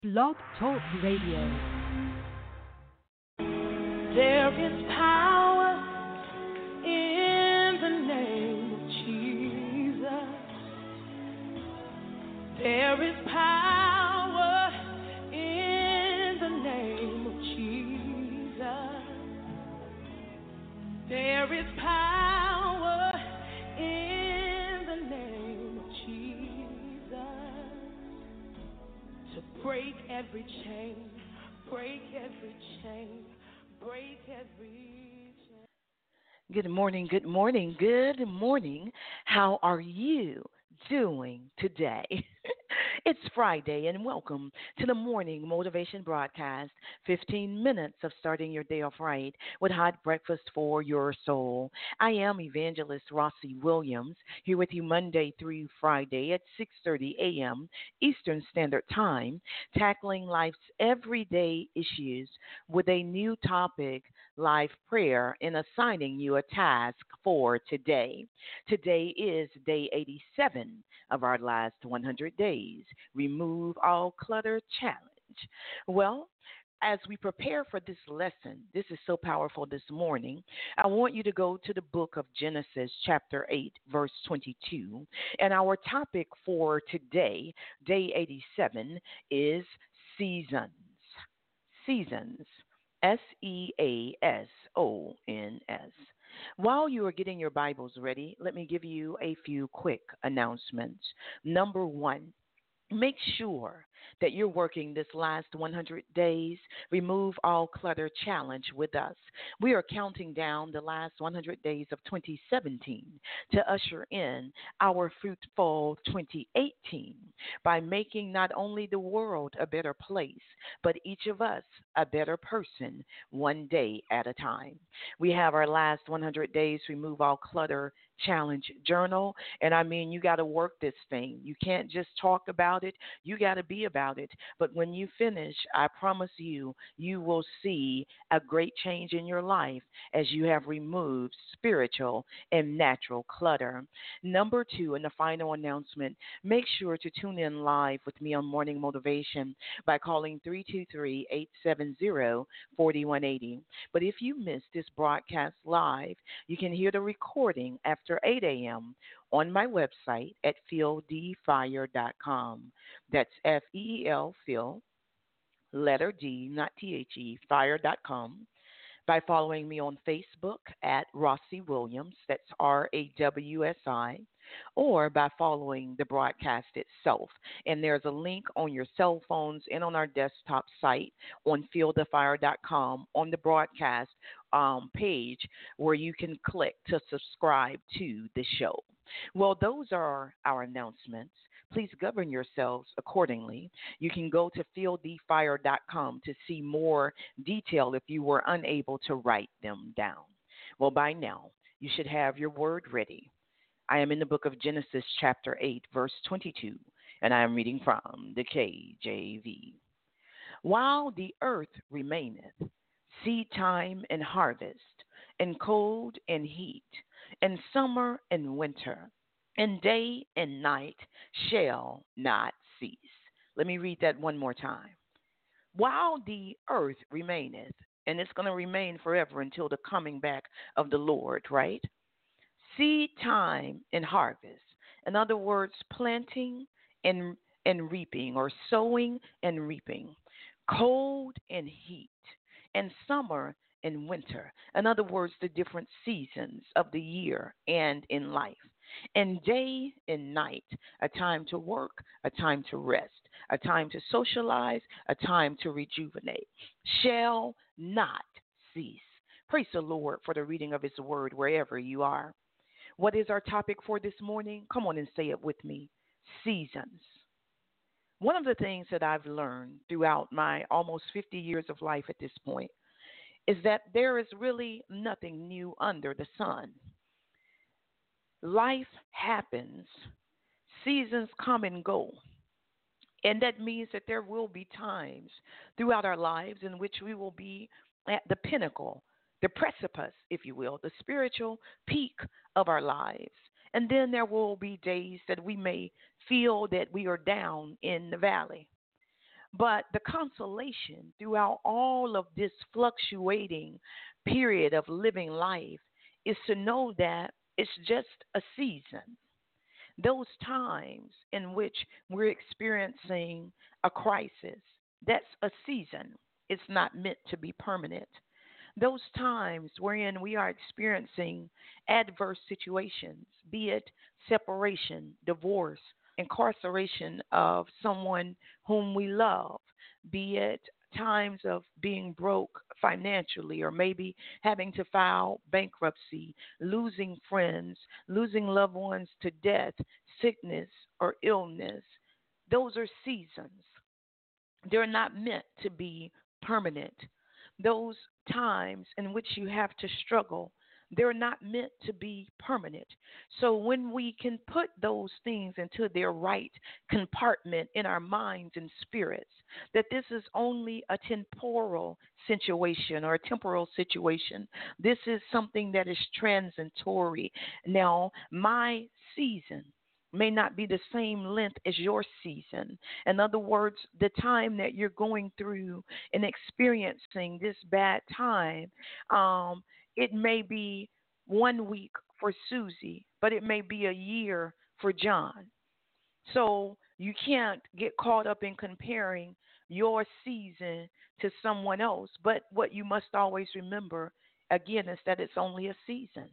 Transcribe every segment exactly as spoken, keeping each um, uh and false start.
Blog Talk Radio. There is power in the name of Jesus. There is power in the name of Jesus. There is power in the name of Jesus to break every chain, break every chain, break every chain. Good morning, good morning, good morning. How are you doing today? It's Friday, and welcome to the morning motivation broadcast. fifteen minutes of starting your day off right with hot breakfast for your soul. I am Evangelist Rossi Williams, here with you Monday through Friday at six thirty a.m. Eastern Standard Time, tackling life's everyday issues with a new topic, live prayer, and assigning you a task for today. Today is day eighty-seven of our last one hundred days. Remove all clutter challenge. Well, as we prepare for this lesson, this is so powerful this morning. I want you to go to the book of Genesis, chapter eight, verse twenty-two. And our topic for today, day eighty-seven, is seasons. Seasons. S E A S O N S. While you are getting your Bibles ready, let me give you a few quick announcements. Number one, make sure that you're working this last one hundred days. Remove all clutter challenge with us. We are counting down the last one hundred days of twenty seventeen to usher in our fruitful twenty eighteen by making not only the world a better place, but each of us a better person one day at a time. We have our last one hundred days remove all clutter challenge journal, and I mean, you got to work this thing. You can't just talk about it. You got to be about it. But when you finish, I promise you, you will see a great change in your life as you have removed spiritual and natural clutter. Number two, and the final announcement, make sure to tune in live with me on Morning Motivation by calling three two three, eight seven zero, four one eight zero. But if you missed this broadcast live, you can hear the recording after eight a.m. on my website at feel d fire dot com. That's F E E L, Phil, letter D, not T H E, fire dot com. By following me on Facebook at Rossi Williams, that's R A W S I, or by following the broadcast itself. And there's a link on your cell phones and on our desktop site on feel the fire dot com on the broadcast um, page where you can click to subscribe to the show. Well, those are our announcements. Please govern yourselves accordingly. You can go to feel d fire dot com to see more detail if you were unable to write them down. Well, by now, you should have your word ready. I am in the book of Genesis, chapter eight, verse twenty-two, and I am reading from the K J V. While the earth remaineth, seed time and harvest, and cold and heat, and summer and winter, and day and night shall not cease. Let me read that one more time. While the earth remaineth, and it's going to remain forever until the coming back of the Lord, right? Seed time and harvest. In other words, planting and, and reaping, or sowing and reaping. Cold and heat, and summer and winter. In other words, the different seasons of the year and in life. And day and night, a time to work, a time to rest, a time to socialize, a time to rejuvenate, shall not cease. Praise the Lord for the reading of his word wherever you are. What is our topic for this morning? Come on and say it with me. Seasons. One of the things that I've learned throughout my almost fifty years of life at this point is that there is really nothing new under the sun. Life happens, seasons come and go, and that means that there will be times throughout our lives in which we will be at the pinnacle, the precipice, if you will, the spiritual peak of our lives. And then there will be days that we may feel that we are down in the valley. But the consolation throughout all of this fluctuating period of living life is to know that it's just a season. Those times in which we're experiencing a crisis, that's a season. It's not meant to be permanent. Those times wherein we are experiencing adverse situations, be it separation, divorce, incarceration of someone whom we love, be it times of being broke financially or maybe having to file bankruptcy, losing friends, losing loved ones to death, sickness, or illness. Those are seasons. They're not meant to be permanent. Those times in which you have to struggle, they're not meant to be permanent. So when we can put those things into their right compartment in our minds and spirits, that this is only a temporal situation or a temporal situation, this is something that is transitory. Now, my season may not be the same length as your season. In other words, the time that you're going through and experiencing this bad time, um, it may be one week for Susie, but it may be a year for John. So you can't get caught up in comparing your season to someone else. But what you must always remember, again, is that it's only a season.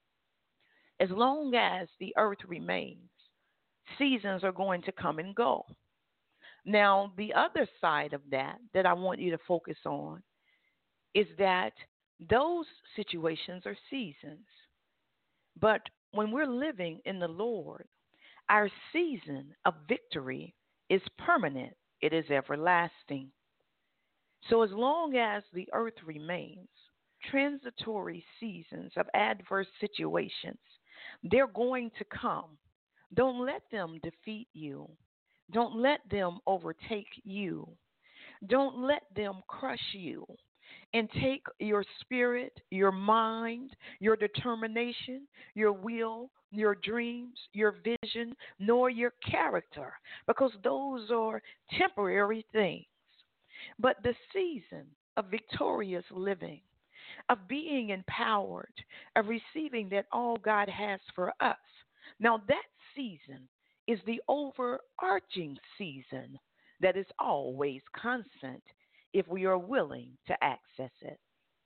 As long as the earth remains, seasons are going to come and go. Now, the other side of that that I want you to focus on is that those situations are seasons. But when we're living in the Lord, our season of victory is permanent, it is everlasting. So, as long as the earth remains, transitory seasons of adverse situations, they're going to come. Don't let them defeat you. Don't let them overtake you. Don't let them crush you and take your spirit, your mind, your determination, your will, your dreams, your vision, nor your character, because those are temporary things. But the season of victorious living, of being empowered, of receiving that all God has for us. Now, that season is the overarching season that is always constant if we are willing to access it.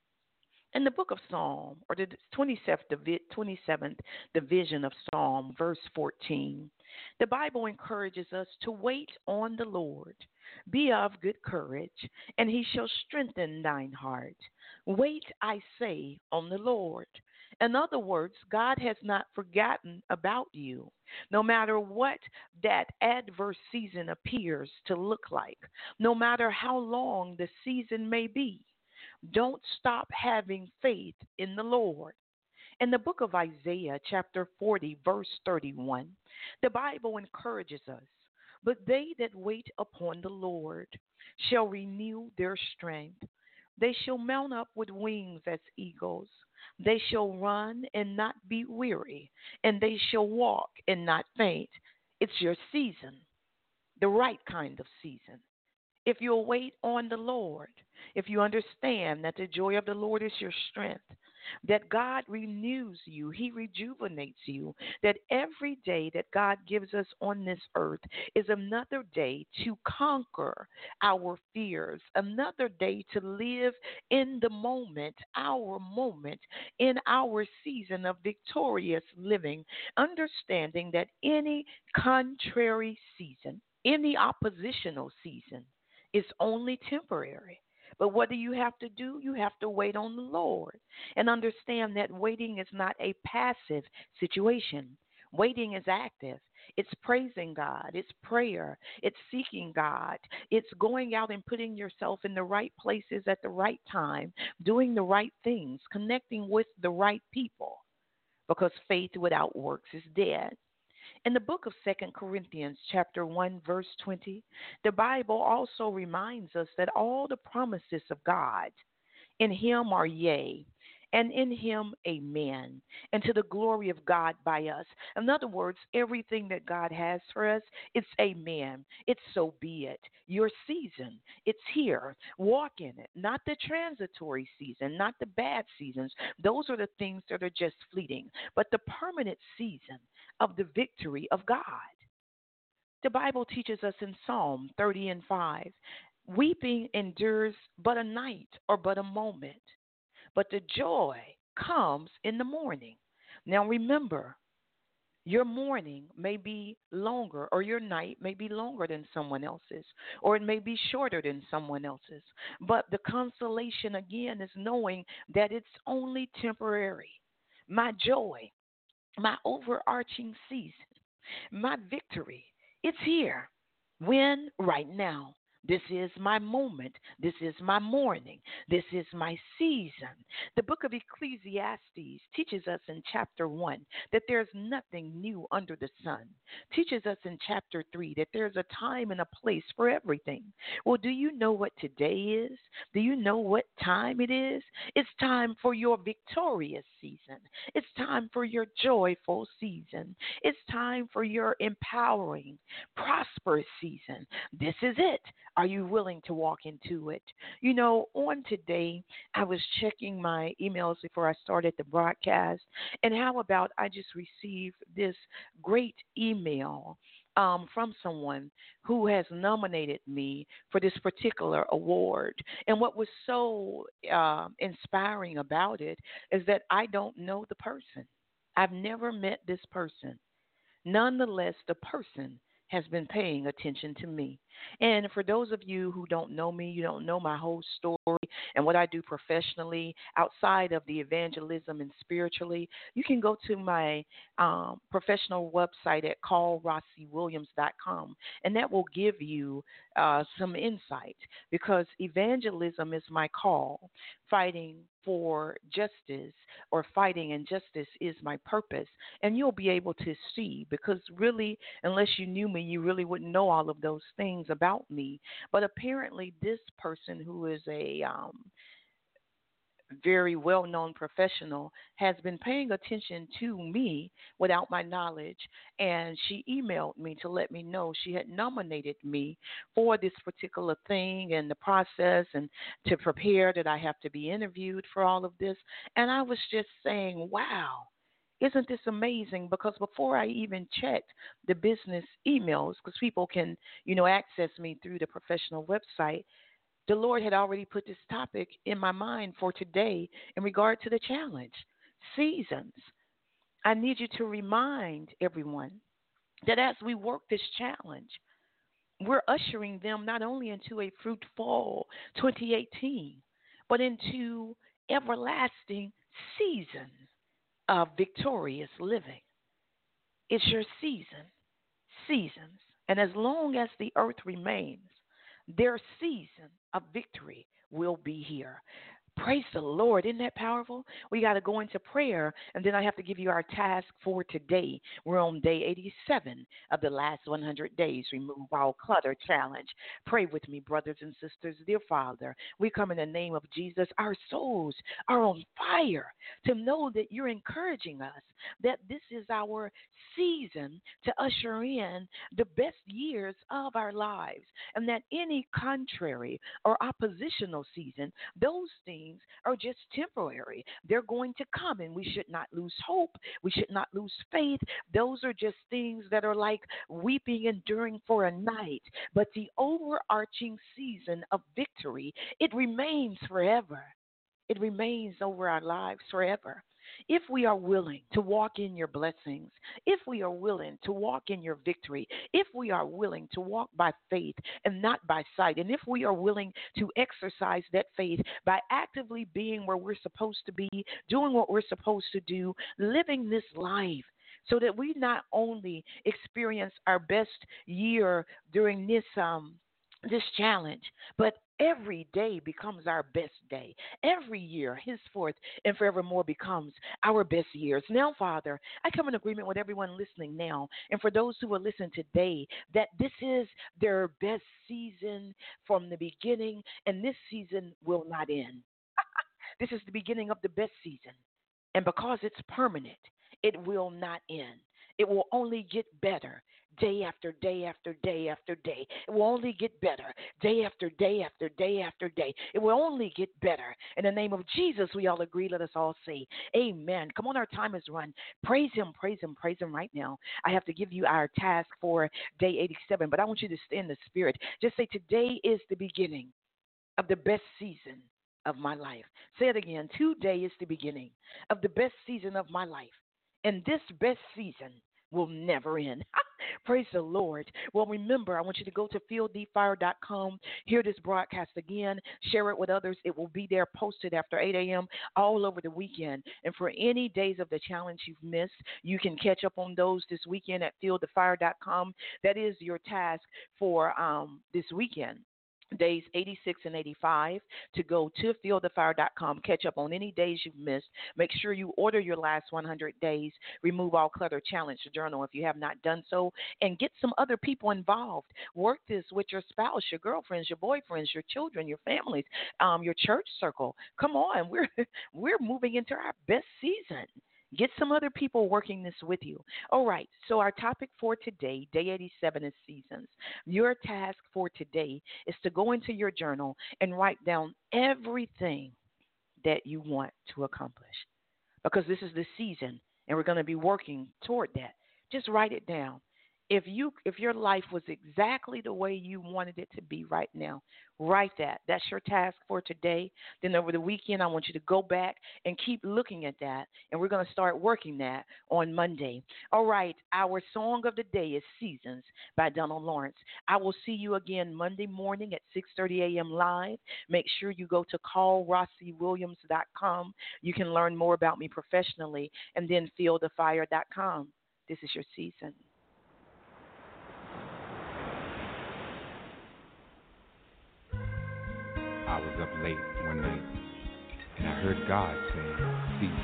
In the book of Psalm, or the twenty-seventh division of Psalm, verse fourteen, the Bible encourages us to wait on the Lord. Be of good courage, and he shall strengthen thine heart. Wait, I say, on the Lord. In other words, God has not forgotten about you, no matter what that adverse season appears to look like, no matter how long the season may be. Don't stop having faith in the Lord. In the book of Isaiah, chapter forty, verse thirty-one, the Bible encourages us, but they that wait upon the Lord shall renew their strength. They shall mount up with wings as eagles. They shall run and not be weary, and they shall walk and not faint. It's your season, the right kind of season. If you'll wait on the Lord, if you understand that the joy of the Lord is your strength, that God renews you, he rejuvenates you, that every day that God gives us on this earth is another day to conquer our fears, another day to live in the moment, our moment, in our season of victorious living, understanding that any contrary season, any oppositional season, is only temporary. But what do you have to do? You have to wait on the Lord and understand that waiting is not a passive situation. Waiting is active. It's praising God. It's prayer. It's seeking God. It's going out and putting yourself in the right places at the right time, doing the right things, connecting with the right people, because faith without works is dead. In the book of Second Corinthians, chapter one, verse twenty, the Bible also reminds us that all the promises of God in him are yea, and in him, amen, and to the glory of God by us. In other words, everything that God has for us, it's amen. It's so be it. Your season, it's here. Walk in it. Not the transitory season, not the bad seasons. Those are the things that are just fleeting, but the permanent season of the victory of God. The Bible teaches us in Psalm thirty and five, weeping endures but a night or but a moment, but the joy comes in the morning. Now remember, your morning may be longer, or your night may be longer than someone else's, or it may be shorter than someone else's. But the consolation again is knowing that it's only temporary. My joy, my overarching season, my victory, it's here. When? Right now. This is my moment. This is my morning. This is my season. The book of Ecclesiastes teaches us in chapter one that there's nothing new under the sun. Teaches us in chapter three that there's a time and a place for everything. Well, do you know what today is? Do you know what time it is? It's time for your victorious season. It's time for your joyful season. It's time for your empowering, prosperous season. This is it. Are you willing to walk into it? You know, on today, I was checking my emails before I started the broadcast, and how about I just received this great email um, from someone who has nominated me for this particular award. And what was so uh, inspiring about it is that I don't know the person. I've never met this person. Nonetheless, the person has been paying attention to me. And for those of you who don't know me, you don't know my whole story and what I do professionally outside of the evangelism and spiritually, you can go to my um, professional website at call rossi williams dot com, and that will give you uh, some insight, because evangelism is my call. Fighting for justice or fighting injustice is my purpose. And you'll be able to see, because really, unless you knew me, you really wouldn't know all of those things about me. But apparently, this person who is a um, very well known professional has been paying attention to me without my knowledge. And she emailed me to let me know she had nominated me for this particular thing and the process, and to prepare that I have to be interviewed for all of this. And I was just saying, wow. Isn't this amazing? Because before I even checked the business emails, because people can, you know, access me through the professional website, the Lord had already put this topic in my mind for today in regard to the challenge. Seasons. I need you to remind everyone that as we work this challenge, we're ushering them not only into a fruitful twenty eighteen, but into everlasting seasons of victorious living. It's your season, seasons. And as long as the earth remains, their season of victory will be here. Praise the Lord. Isn't that powerful? We got to go into prayer, and then I have to give you our task for today. We're on day eighty-seven of the last one hundred days. Remove all clutter challenge. Pray with me, brothers and sisters. Dear Father, we come in the name of Jesus. Our souls are on fire to know that you're encouraging us, that this is our season to usher in the best years of our lives, and that any contrary or oppositional season, those things are just temporary. They're going to come, and we should not lose hope. We should not lose faith. Those are just things that are like weeping enduring for a night. But the overarching season of victory, it remains forever. It remains over our lives forever. If we are willing to walk in your blessings, if we are willing to walk in your victory, if we are willing to walk by faith and not by sight, and if we are willing to exercise that faith by actively being where we're supposed to be, doing what we're supposed to do, living this life, so that we not only experience our best year during this um this challenge, but every day becomes our best day. Every year, henceforth and forevermore, becomes our best years. Now, Father, I come in agreement with everyone listening now, and for those who are listening today, that this is their best season from the beginning, and this season will not end. This is the beginning of the best season. And because it's permanent, it will not end. It will only get better day after day after day after day. It will only get better day after day after day after day. It will only get better. In the name of Jesus, we all agree. Let us all say amen. Come on, our time is run. Praise him, praise him, praise him right now. I have to give you our task for day eighty-seven, but I want you to stay in the spirit. Just say, today is the beginning of the best season of my life. Say it again. Today is the beginning of the best season of my life. And this best season will never end. Praise the Lord. Well, remember, I want you to go to field the fire dot com, hear this broadcast again, share it with others. It will be there posted after eight a.m. all over the weekend. And for any days of the challenge you've missed, you can catch up on those this weekend at field the fire dot com. That is your task for um, this weekend. Days eighty-six and eighty-five, to go to field the fire dot com, catch up on any days you've missed. Make sure you order your last one hundred days, remove all clutter challenge journal if you have not done so, and get some other people involved. Work this with your spouse, your girlfriends, your boyfriends, your children, your families, um, your church circle. Come on, we're we're moving into our best season. Get some other people working this with you. All right, so our topic for today, day eighty-seven, is seasons. Your task for today is to go into your journal and write down everything that you want to accomplish, because this is the season and we're going to be working toward that. Just write it down. If you if your life was exactly the way you wanted it to be right now, write that. That's your task for today. Then over the weekend, I want you to go back and keep looking at that, and we're going to start working that on Monday. All right, our song of the day is Seasons by Donald Lawrence. I will see you again Monday morning at six thirty a.m. live. Make sure you go to call rossi williams dot com. You can learn more about me professionally, and then field the fire dot com. This is your season. I was up late one night, and I heard God say, cease.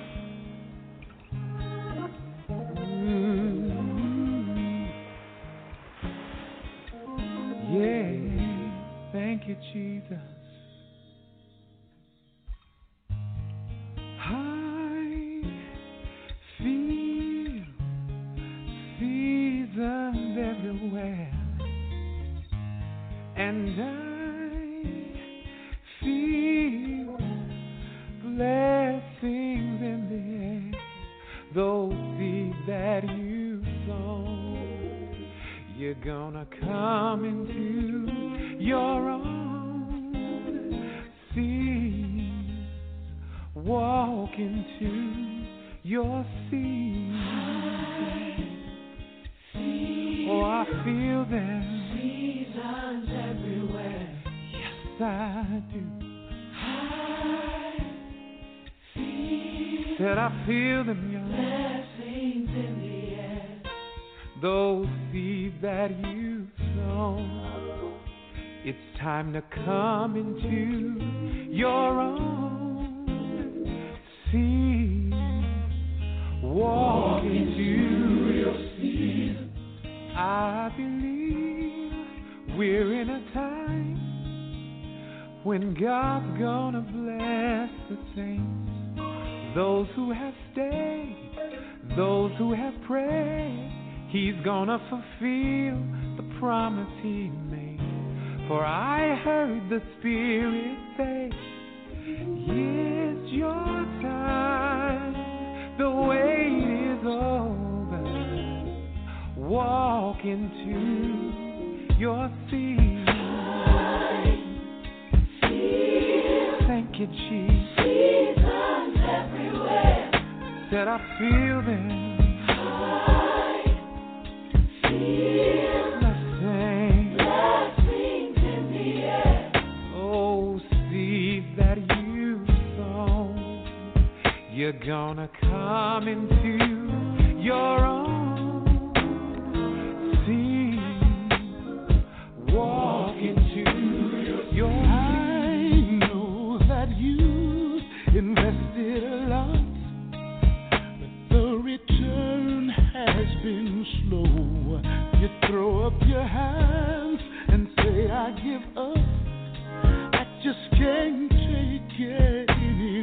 Mm-hmm. Yeah, thank you, Jesus. I feel seasons everywhere, and I feel blessings in the air. Those seeds that you sown, you're gonna come into your own. Seeds, walk into your seeds. Oh, I feel them. Seasons everywhere. Yes, I do. Said I feel them, young blessings in the air. Those seeds that you sown, it's time to come into your own. Seeds, walk into your season. I believe we're in a time when God's gonna bless the saints. Those who have stayed, those who have prayed, He's gonna fulfill the promise He made. For I heard the Spirit say, it's your time, the wait is over. Walk into your season. Thank you, Jesus. Seasons everywhere. Said I feel them. I feel blessings. Blessings in the air. Oh, seeds that you sown, you're gonna come into your own. Seeds, walk into your own. Invested a lot, but the return has been slow. You throw up your hands and say, I give up. I just can't take it anymore.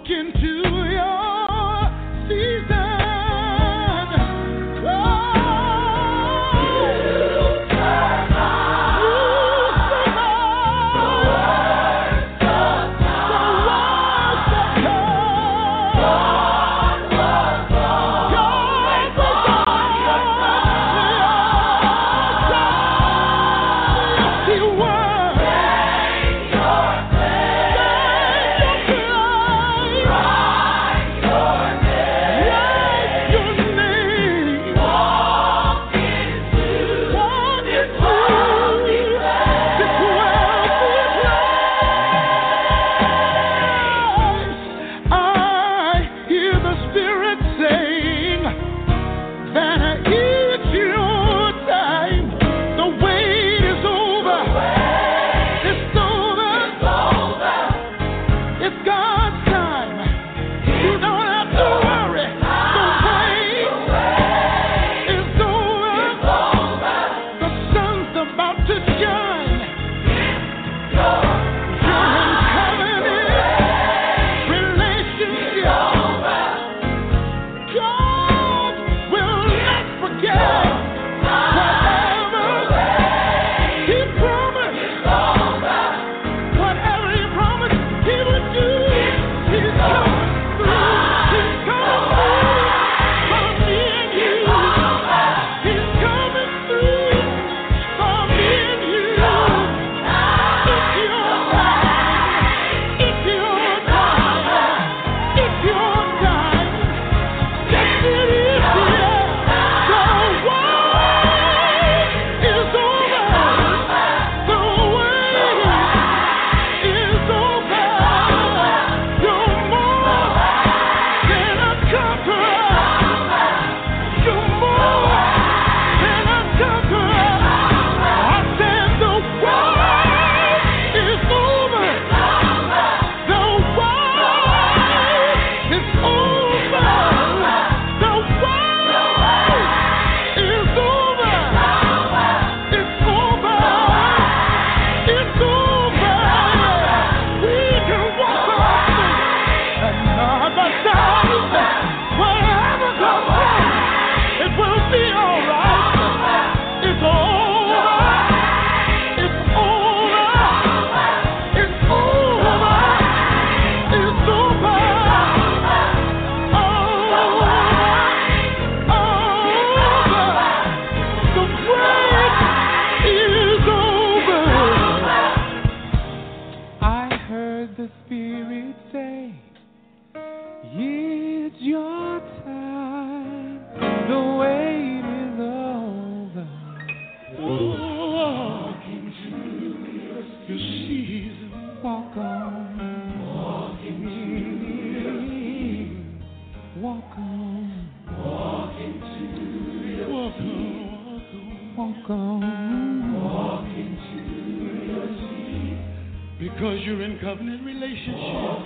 Because you're in covenant relationship.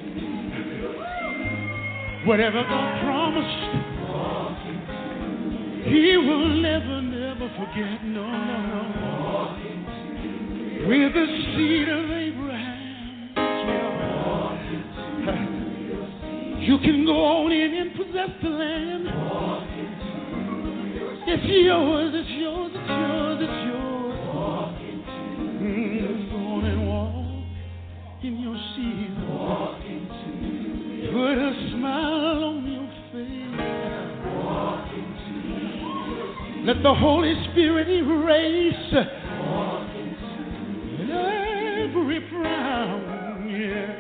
Whatever God promised, He will never, never forget. No, no, no. We're the seed of Abraham. You can go on in and possess the land. It's yours, it's yours, it's yours, it's yours. Mm, go on and walk in your season. Put a smile on your face. Let the Holy Spirit erase every frown. Yeah.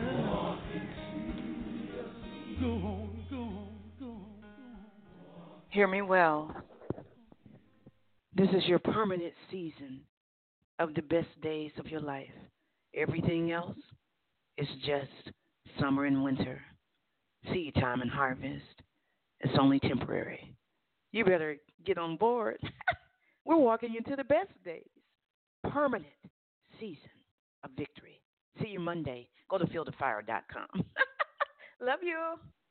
Go on, go on, go on. Hear me well. This is your permanent season of the best days of your life. Everything else is just summer and winter, seed time and harvest. It's only temporary. You better get on board. We're walking into the best days. Permanent season of victory. See you Monday. Go to field of fire dot com. Love you.